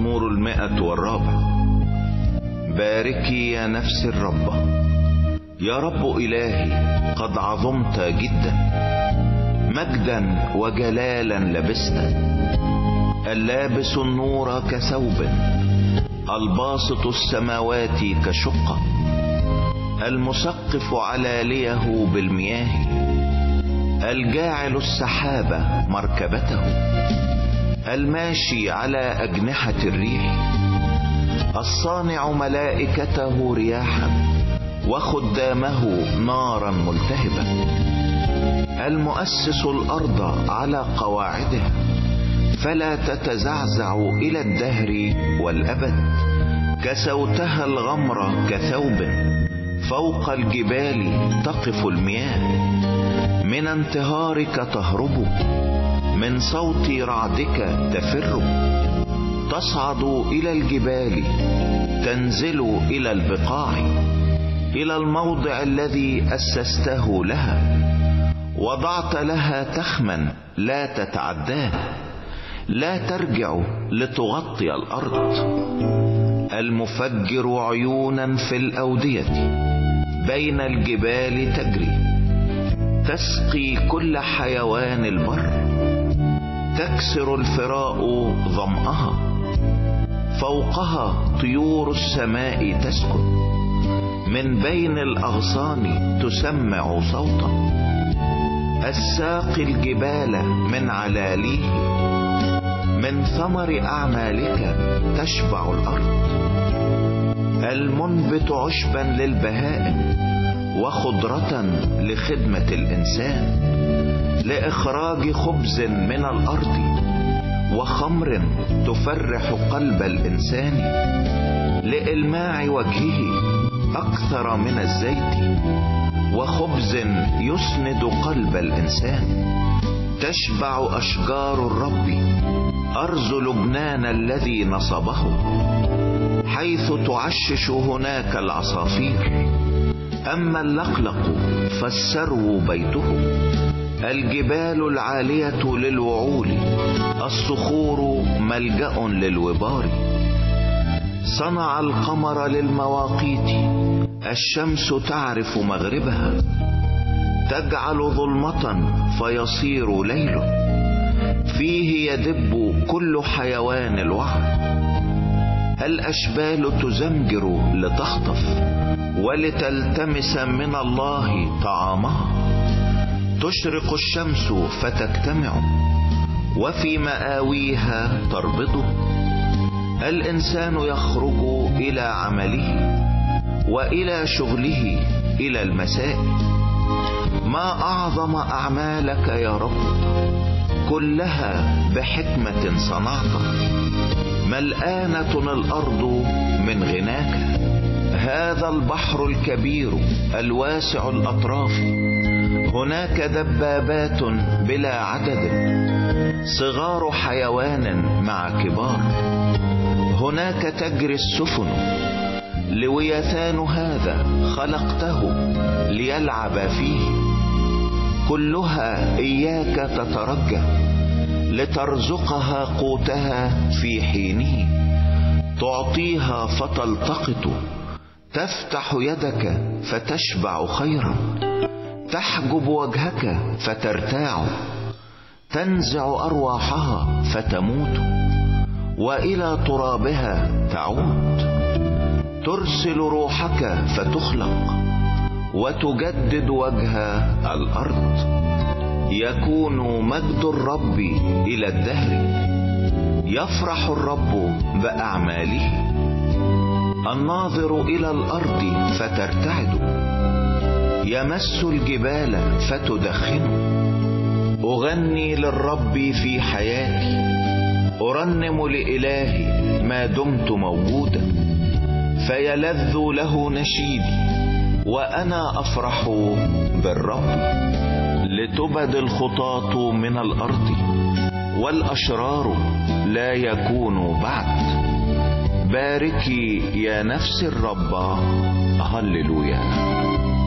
المزمور 104. باركي يا نفس الرب. يا رب إلهي قد عظمت جدا، مجدا وجلالا لبست، اللابس النور كثوب، الباسط السماوات كشقة، المسقف علاليه بالمياه، الجاعل السحاب مركبته، الماشي على أجنحة الريح، الصانع ملائكته رياحا وخدامه نارا ملتهبة، المؤسس الأرض على قواعدها فلا تتزعزع إلى الدهر والأبد، كسوتها الغمر كثوب، فوق الجبال تقف المياه، من انتهارك تهرب، من صوت رعدك تفر، تصعد إلى الجبال، تنزل إلى البقاع، إلى الموضع الذي أسسته لها، وضعت لها تخما لا تتعداه، لا ترجع لتغطي الأرض، المفجر عيونا في الأودية، بين الجبال تجري، تسقي كل حيوان البر، تكسر الفراء ظمأها، فوقها طيور السماء تسكن، من بين الأغصان تسمع صوتا، الساقي الجبال من علاليه، من ثمر أعمالك تشبع الأرض، المنبت عشبا للبهائم وخضرة لخدمة الإنسان، لإخراج خبز من الأرض وخمر تفرح قلب الإنسان، لإلماع وجهه أكثر من الزيت، وخبز يسند قلب الإنسان، تشبع أشجار الرب أرز لبنان الذي نصبه، حيث تعشش هناك العصافير، أما اللقلق فالسرو بيته، الجبال العالية للوعول، الصخور ملجأ للوبار، صنع القمر للمواقيت، الشمس تعرف مغربها، تجعل ظلمة فيصير ليل، فيه يدب كل حيوان الوعر، الأشبال تزمجر لتخطف ولتلتمس من الله طعامها، تشرق الشمس فتجتمع وفي مآويها تربض، الإنسان يخرج إلى عمله وإلى شغله إلى المساء، ما أعظم أعمالك يا رب، كلها بحكمة صنعتها، ملآنة الأرض من غناك، هذا البحر الكبير الواسع الأطراف، هناك دبابات بلا عدد، صغار حيوان مع كبار، هناك تجري السفن، لويثان هذا خلقته ليلعب فيه، كلها إياك تترجى، لترزقها قوتها في حينه، تعطيها فتلتقط، تفتح يدك فتشبع خيرا، تحجب وجهك فترتاع، تنزع أرواحها فتموت، وإلى ترابها تعود، ترسل روحك فتخلق، وتجدد وجه الأرض، يكون مجد الرب إلى الدهر، يفرح الرب بأعماله، الناظر إلى الأرض فترتعد، يمس الجبال فتدخن، أغني للرب في حياتي، أرنم لإلهي ما دمت موجودا، فيلذ له نشيدي وأنا أفرح بالرب، لتبد الخطاة من الأرض والأشرار لا يكونوا بعد، باركي يا نفس الرب. هللويا.